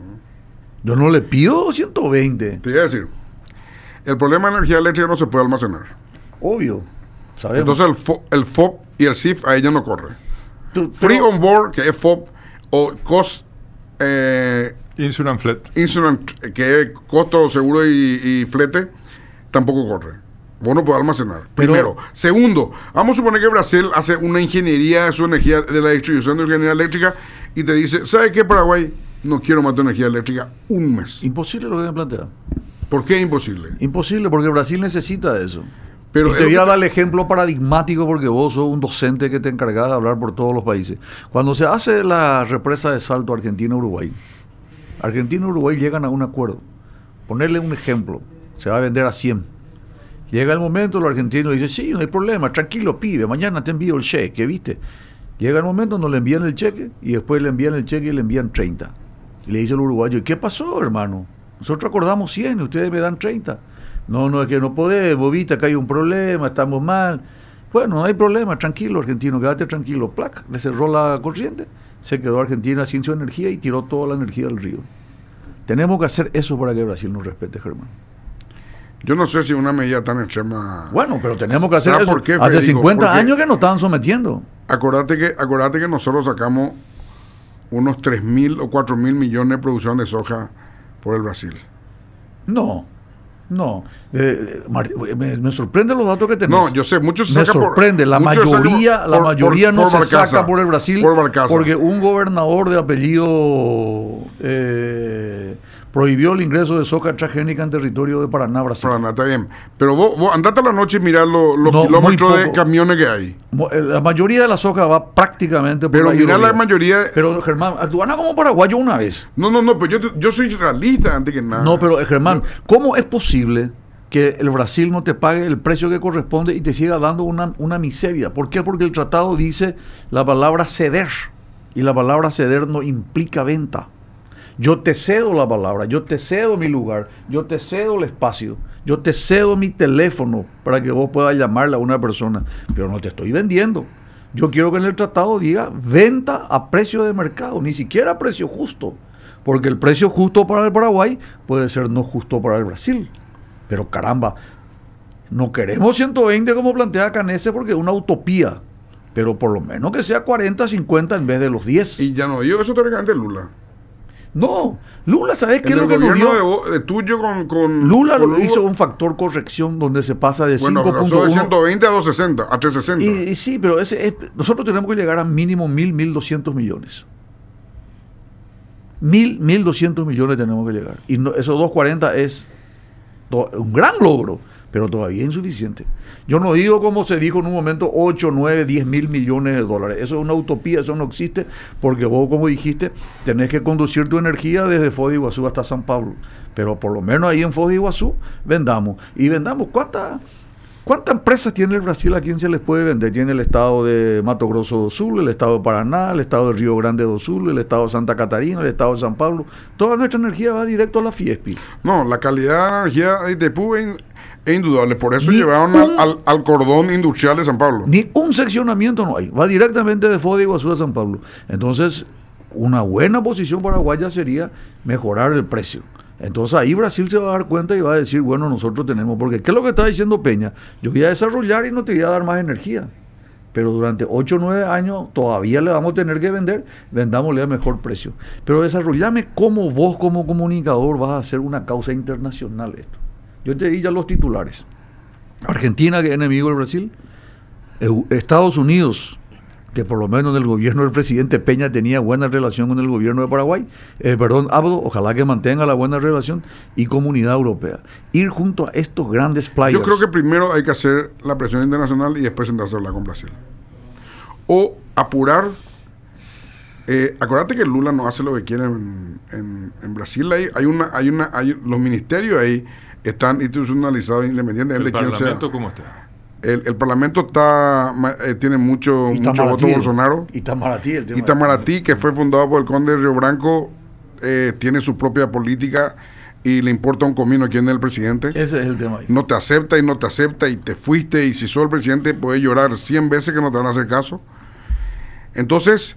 Yo no le pido ciento veinte. Te iba a decir, el problema de energía eléctrica no se puede almacenar. Obvio. ¿Sabemos? Entonces el, F O- el F O P y el S I F ahí ya no corre. Tú- Free pero- on board, que es F O P, o Cost eh, Insurance Flat. Insurance, eh, que es costo, seguro y, y flete, tampoco corre. Vos no podés almacenar. Pero- Primero. Segundo, vamos a suponer que Brasil hace una ingeniería de su energía, de la distribución de energía eléctrica, y te dice, ¿sabes qué, Paraguay? No quiero más tu energía eléctrica un mes. Imposible lo que me plantea. ¿Por qué es imposible? Imposible, porque Brasil necesita eso. Pero y es te lo voy que a te- dar el ejemplo paradigmático porque vos sos un docente que te encargas de hablar por todos los países. Cuando se hace la represa de Salto Argentina-Uruguay, Argentina y Uruguay llegan a un acuerdo. Ponerle un ejemplo, se va a vender a cien. Llega el momento, los argentinos dicen, sí, no hay problema, tranquilo, pibe, mañana te envío el cheque, ¿viste? Llega el momento, nos le envían el cheque y después le envían el cheque y le envían treinta. Y le dice el uruguayo, ¿y qué pasó, hermano? Nosotros acordamos cien y ustedes me dan treinta. No, no, es que no podemos, bobita, que hay un problema, estamos mal. Bueno, no hay problema, tranquilo, argentino, quédate tranquilo. Plac, le cerró la corriente, se quedó Argentina sin su energía y tiró toda la energía al río. Tenemos que hacer eso para que Brasil nos respete, Germán. Yo no sé si una medida tan extrema... Bueno, pero tenemos que hacer ¿Sabes eso. por qué, Hace Federico? cincuenta Porque- años que nos estaban sometiendo. Acordate que, acordate que nosotros sacamos unos tres mil o cuatro mil millones de producción de soja por el Brasil. No, no. Eh, Mar- me, me sorprende los datos que tenés. No, yo sé, muchos se Me saca por- sorprende, la muchos se saca mayoría, por- la por- mayoría por- no por se Barcaza, saca por el Brasil por Barcaza. porque un gobernador de apellido eh, prohibió el ingreso de soja transgénica en territorio de Paraná, Brasil. Paraná, está bien. Pero vos, vos andate a la noche y mirá lo- los No, kilómetros muy de poco. camiones que hay. Mo- eh, La mayoría de la soja va prácticamente por Pero la mirá hidrovía. la mayoría... Pero Germán, tú andas como paraguayo una vez. No, no, no, pero yo, te- yo soy realista antes que nada. No, pero eh, Germán, ¿cómo es posible que el Brasil no te pague el precio que corresponde y te siga dando una, una miseria? ¿Por qué? Porque el tratado dice la palabra ceder y la palabra ceder no implica venta. Yo te cedo la palabra, yo te cedo mi lugar, yo te cedo el espacio, yo te cedo mi teléfono para que vos puedas llamarle a una persona, pero no te estoy vendiendo. Yo quiero que en el tratado diga venta a precio de mercado, ni siquiera a precio justo, porque el precio justo para el Paraguay puede ser no justo para el Brasil. Pero caramba, no queremos ciento veinte como plantea Canese porque es una utopía, pero por lo menos que sea cuarenta, cincuenta en vez de los diez. Y ya no digo eso teóricamente Lula. No, Lula, ¿sabes qué En es el lo que nos gobierno dio? de, vos- de tuyo con, con Lula con lo Hugo, hizo un factor corrección donde se pasa de bueno, cinco pasó punto de uno. ciento veinte a doscientos sesenta, a trescientos sesenta. Y, y sí, pero ese es- nosotros tenemos que llegar a mínimo mil, mil doscientos millones. Mil, mil doscientos millones tenemos que llegar. Y no- esos doscientos cuarenta es do- un gran logro. pero todavía es insuficiente. Yo no digo como se dijo en un momento ocho, nueve, diez mil millones de dólares. Eso es una utopía, eso no existe, porque vos, como dijiste, tenés que conducir tu energía desde Foz de Iguazú hasta San Pablo. Pero por lo menos ahí en Foz de Iguazú vendamos. Y vendamos, ¿cuántas cuántas empresas tiene el Brasil? ¿A quién se les puede vender? Tiene el estado de Mato Grosso do Sul, el estado de Paraná, el estado de Río Grande do Sul, el estado de Santa Catarina, el estado de San Pablo. Toda nuestra energía va directo a la Fiespi. No, la calidad de energía de Itaipú es, es indudable. Por eso Ni llevaron un, al, al, al cordón industrial de San Pablo. Ni un seccionamiento no hay. Va directamente de Foz de Iguazú a San Pablo. Entonces, una buena posición paraguaya sería mejorar el precio. Entonces ahí Brasil se va a dar cuenta y va a decir, bueno, nosotros tenemos, porque ¿qué es lo que está diciendo Peña? Yo voy a desarrollar y no te voy a dar más energía, pero durante ocho o nueve años todavía le vamos a tener que vender, vendámosle a mejor precio. Pero desarrollame cómo vos como comunicador vas a hacer una causa internacional esto. Yo te di ya los titulares. Argentina, que es enemigo del Brasil, Estados Unidos, que por lo menos el gobierno del presidente Peña tenía buena relación con el gobierno de Paraguay, eh, perdón, Abdo, ojalá que mantenga la buena relación, y Comunidad Europea. Ir junto a estos grandes players. Yo creo que primero hay que hacer la presión internacional y después sentarse a hablar con Brasil. O apurar, eh, acuérdate que Lula no hace lo que quiere en, en, en Brasil. Hay, hay una, hay una, hay, los ministerios ahí están institucionalizados independientemente de quién sea. ¿El Parlamento cómo está? El, el Parlamento está eh, tiene mucho, mucho voto Bolsonaro. Itamaraty, el tema Itamaraty, que fue fundado por el conde de Río Branco, eh, tiene su propia política y le importa un comino quién es el presidente. Ese es el tema ahí. No te acepta y no te acepta y te fuiste, y si sos el presidente puedes llorar cien veces que no te van a hacer caso. Entonces,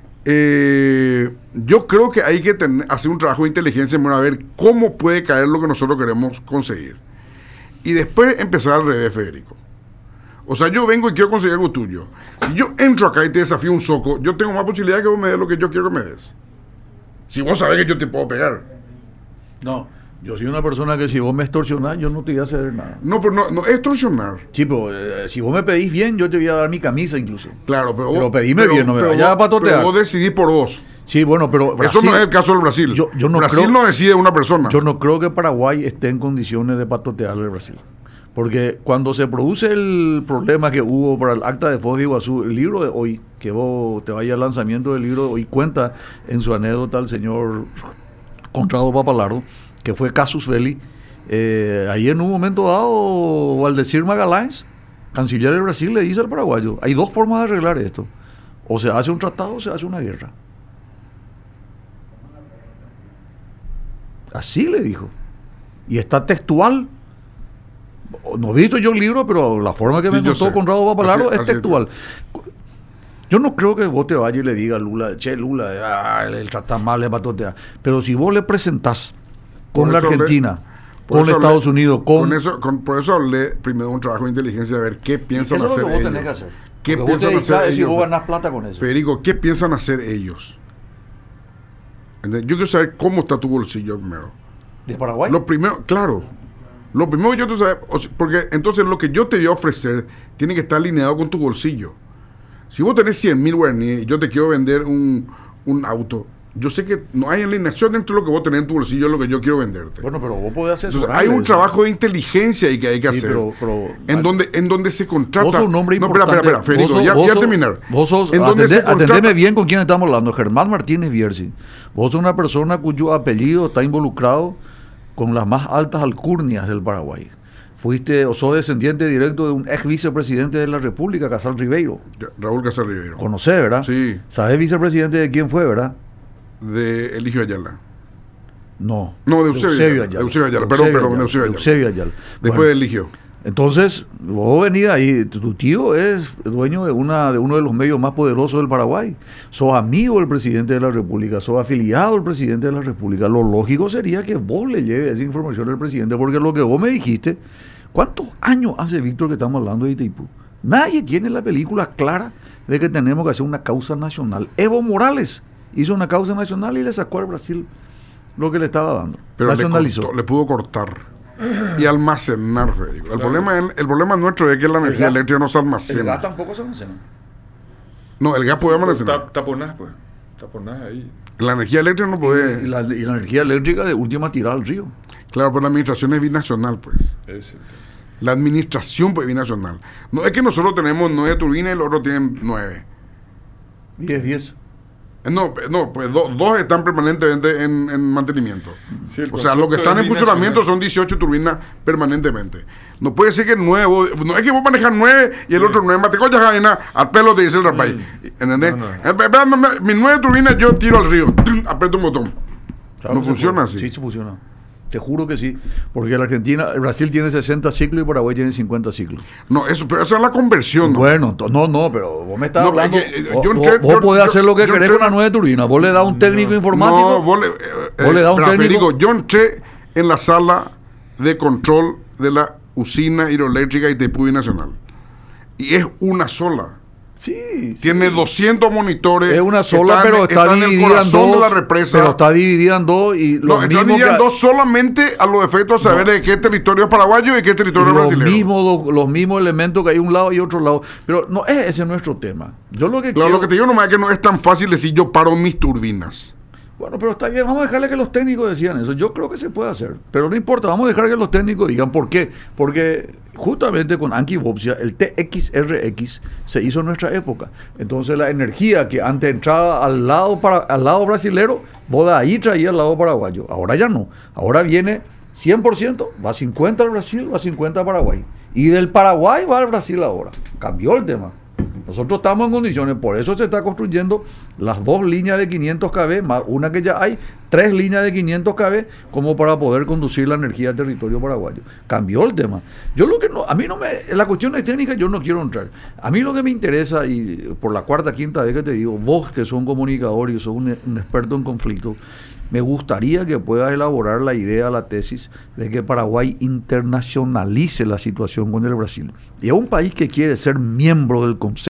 eh, yo creo que hay que tener, hacer un trabajo de inteligencia para ver cómo puede caer lo que nosotros queremos conseguir. Y después empezar al revés, Federico. O sea, yo vengo y quiero conseguir algo tuyo. Si yo entro acá y te desafío un soco, yo tengo más posibilidad de que vos me des lo que yo quiero que me des. Si vos sabés que yo te puedo pegar. No, yo soy una persona que si vos me extorsionás, yo no te voy a hacer nada. No, pero no, no es extorsionar. Sí, pero eh, si vos me pedís bien, yo te voy a dar mi camisa incluso. Claro, pero, pero vos, pedime pero, bien, no me pero vayas a patotear. Pero vos decidís por vos. Sí, bueno, pero Brasil, eso no es el caso del Brasil. Yo, yo no Brasil creo, no decide una persona. Yo no creo que Paraguay esté en condiciones de patotearle al Brasil. Porque cuando se produce el problema que hubo para el acta de Foz de Iguazú, el libro de hoy, que vos te vayas al lanzamiento del libro de hoy, cuenta en su anécdota el señor Conrado Papalardo, que fue casus belli, eh, ahí en un momento dado, Valdecir Magaláes, canciller del Brasil, le dice al paraguayo, hay dos formas de arreglar esto, o se hace un tratado o se hace una guerra. Así le dijo, y está textual. No he visto yo el libro, pero la forma que sí, me contó Conrado Papalardo es así textual. Yo no creo que vos te vayas y le digas a Lula, che, Lula, ah, el trata mal, le patotea. Pero si vos le presentás con la Argentina, le, con Estados hablé, Unidos, con... con eso, con, por eso hablé primero de un trabajo de inteligencia, de ver qué piensan eso hacer es lo que vos ellos. tenés que hacer. ¿Qué Porque piensan vos te hacer ellos? ellos? Si vos ganás plata con eso. Federico, ¿qué piensan hacer ellos? ¿Entendés? Yo quiero saber cómo está tu bolsillo primero. ¿De Paraguay? Lo primero, claro. Lo primero que yo te saber, porque entonces lo que yo te voy a ofrecer tiene que estar alineado con tu bolsillo. Si vos tenés cien mil guaraníes y yo te quiero vender un, un auto, yo sé que no hay alineación entre lo que vos tenés en tu bolsillo y lo que yo quiero venderte. Bueno, pero vos podés hacer eso. Hay un eso. trabajo de inteligencia ahí que hay que sí, hacer. Pero, pero, en, donde, en donde se contrata. Vos sos un hombre no, importante. espera, espera, Federico, sos, ya, vos ya sos, terminar. Vos sos, en atendé, donde contrata, atendeme bien con quién estamos hablando. Germán Martínez Bierzi. Vos sos una persona cuyo apellido está involucrado con las más altas alcurnias del Paraguay. Fuiste o sos descendiente directo de un ex vicepresidente de la República, Casal Ribeiro. Raúl Casal Ribeiro. Conocés, ¿verdad? Sí. ¿Sabés vicepresidente de quién fue, verdad? De Eligio Ayala. No. No, de Eusebio, de Eusebio Ayala. De Eusebio Ayala, perdón, perdón, de Eusebio Ayala. Eusebio Ayala. Después bueno, de Eligio. Entonces, vos venís ahí, tu tío es dueño de una de uno de los medios más poderosos del Paraguay. Sos amigo del presidente de la República, sos afiliado al presidente de la República. Lo lógico sería que vos le lleves esa información al presidente, porque lo que vos me dijiste, ¿cuántos años hace, Víctor, que estamos hablando de Itaipú? Nadie tiene la película clara de que tenemos que hacer una causa nacional. Evo Morales hizo una causa nacional y le sacó al Brasil lo que le estaba dando. Pero nacionalizó. Le, cortó, le pudo cortar y almacenar, Federico. El, claro. problema, el, el problema nuestro es que la energía el eléctrica no se almacena. El gas tampoco se almacena. No, el gas puede almacenar. Taponás, pues. Taponás ahí. La energía eléctrica no puede. Y la, y la energía eléctrica de última tirada al río. Claro, pero la administración es binacional, pues. Es el La administración binacional. No es que nosotros tenemos nueve turbinas y los otros tienen nueve. diez, diez. No, no, pues do, dos están permanentemente en, en mantenimiento. Sí, el o sea, los que están en funcionamiento binacional. son dieciocho turbinas permanentemente. No puede ser que nueve, vos- no es que vos manejas nueve y el Sí. otro nueve, mate coña jaina, al pelo te dice el rapaz. ¿Entendés? No, no. Eh, espera, me- me- mis nueve turbinas yo tiro al río, ¡tum! Aprieto un botón. Claro no que se funciona puede. así. Sí, sí funciona. Te juro que sí. Porque la Argentina, el Brasil tiene sesenta ciclos y Paraguay tiene cincuenta ciclos. No, eso, pero eso es la conversión. ¿no? Bueno, to- no, no, pero vos me estás No, hablando. es que, eh, vos yo vos- entré- vos yo- podés yo- hacer lo que yo querés entré- con la nueve turbina. Vos le das un técnico informático. No, vos le, eh, Vos le das un Rafa, técnico. digo, yo entré en la sala de control de la usina hidroeléctrica Itaipú Nacional. Y es una sola. Sí, Tiene sí. doscientos monitores. Es una sola, están- pero está están en el dividida en corazón dos. de la represa. Pero está dividida en dos y lo no, están mismo divididas en que- dos solamente a los efectos de saber No. de qué territorio es paraguayo y qué territorio es los brasileño. mismos, los mismos elementos que hay un lado y otro lado. Pero no es ese nuestro tema. Yo lo que Claro, quiero... lo que te digo nomás es que no es tan fácil decir yo paro mis turbinas. Bueno, pero está bien, vamos a dejarle que los técnicos decían eso. Yo creo que se puede hacer, pero no importa, vamos a dejar que los técnicos digan por qué. Porque justamente con Anki Bopsia, el T X R X se hizo en nuestra época. Entonces la energía que antes entraba al lado para al lado brasilero, vos de ahí traía al lado paraguayo. Ahora ya no. Ahora viene cien por ciento, va cincuenta al Brasil, va cincuenta a Paraguay. Y del Paraguay va al Brasil ahora. Cambió el tema. Nosotros estamos en condiciones, por eso se está construyendo las dos líneas de quinientos kilómetros, más una que ya hay, tres líneas de quinientos kilómetros, como para poder conducir la energía al territorio paraguayo. Cambió el tema. Yo lo que no, a mí no me, en la cuestión técnica yo no quiero entrar. A mí lo que me interesa, y por la cuarta, quinta vez que te digo, vos que sos un comunicador y sos un, un experto en conflictos, me gustaría que puedas elaborar la idea, la tesis, de que Paraguay internacionalice la situación con el Brasil. Y es un país que quiere ser miembro del Consejo